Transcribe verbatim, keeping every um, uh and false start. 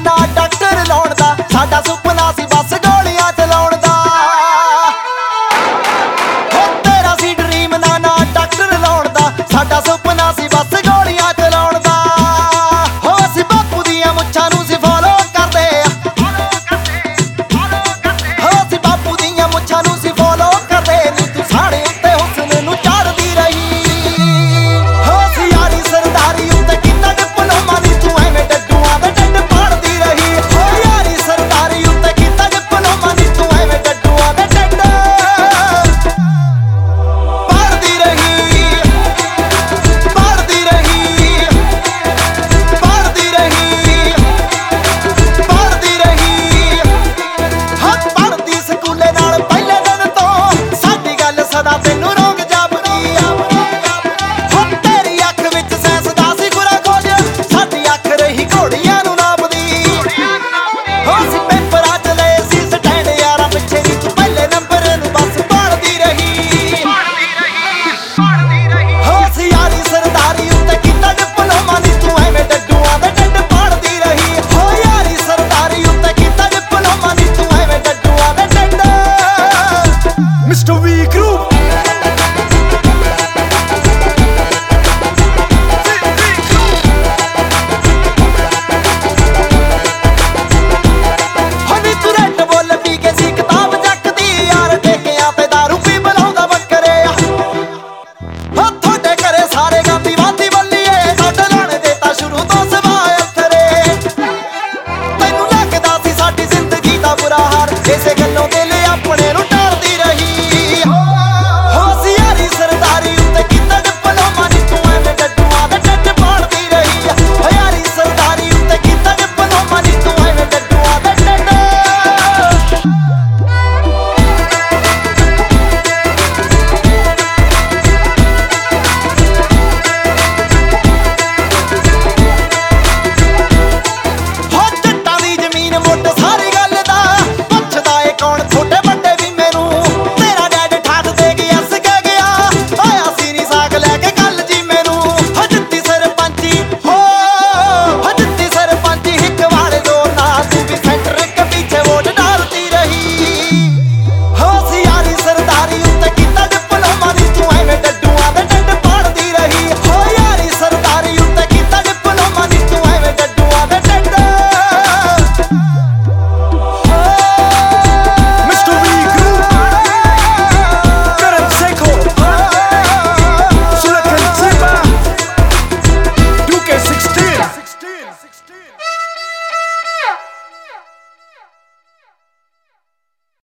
ना डॉक्टर लाउण दा, साडा सुपना सी बस गोलियां चलाउण दा। हो तेरा सी ड्रीम ना ना डॉक्टर लाउण दा, साडा सुपना सी बस गोलियां चलाउण दा। हो असीं बापू दियां मुच्छां नूं सी फॉलो करदे हो असीं बापू दियां मुच्छां नूं सी फॉलो करदे नी तूं साढ़े उत्ते हुस्न नूं चढ़दी रही। हो असीं यारी सरदारी उत्ते कीता डिप्लोमा नी तूं एवें डड्डूआं दे ढिड्ड पाड़दी रही। हो यारी सरदारी उत्ते कीता डिप्लोमा नी तूं एवें डड्डूआं दे ढिड्ड पाड़दी रही पाड़दी रही पाड़दी रही पाड़दी रही। हथ पढ़दी स्कूले नाल पहले दिन तो साडी गल सदा तैनूं रोंग जापदी। हो तेरी अख विच सैंस दा सी खुरा खोज, साडी अख रही घोड़ियां नूं नापदी। हो असीं पेपरां च लए सी स्टैंड यारां पिछे नी तूं पहले नंबर नूं बस पाड़दी रही। हो असीं यारी सरदारी उत्ते कीता डिप्लोमा नी तूं एवें डड्डूआं दे ढिड्ड पाड़दी रही। हो यारी सरदारी उत्ते कीता डिप्लोमा नी तूं एवें डड्डूआं दे ढिड्ड। मिस्टर वी ग्रुप हनी तू रेड बुल पी के सी किताब जकदी, यार ठेकियां ते दारू पी बुलाउंदा बकरे। हो थोड़े घरे सारे गांदी वादी बल्लीए, साडे लाने देता शुरू तो सवाए अथरे। तैनूं लगदा सी साडी जिंदगी दा बुरा हाल, इसे गल्लों दिल अपने नूं टालदी रही। हो असीं यारी सरदारी उत्ते कीता डिप्लोमा नी तूं एवें डड्डूआं दे ढिड्ड पाड़दी रही। हो यारी सरदारी उत्ते कीता डिप्लोमा नी तूं एवें डड्डूआं दे ढिड्ड हो जट्टां दी जमीन मुੱਢ सारी गल दा, पुछदा ਏ कौन छोटे बड्डे भी मैनू। तेरा डैड ठाठ दे गया सक गया, आया सी नी साक लैके कल जी मैनू। हो जित्ती सरपंची हो हो जित्ती सरपंची हिक वाले जोर नाल, तू भी सेंटर के पीछे वोट डालती रही। हो असीं यारी सरदारी उत्ते कीता डिप्लोमा नी तूं एवें डड्डूआं दे ढिड्ड पाड़दी रही। हो यारी सरदारी उत्ते कीता डिप्लोमा नी तूं एवें डड्डूआं दे ढिड्ड। Mister V Group, Karan Seco, Sulakan Simba, two K sixteen.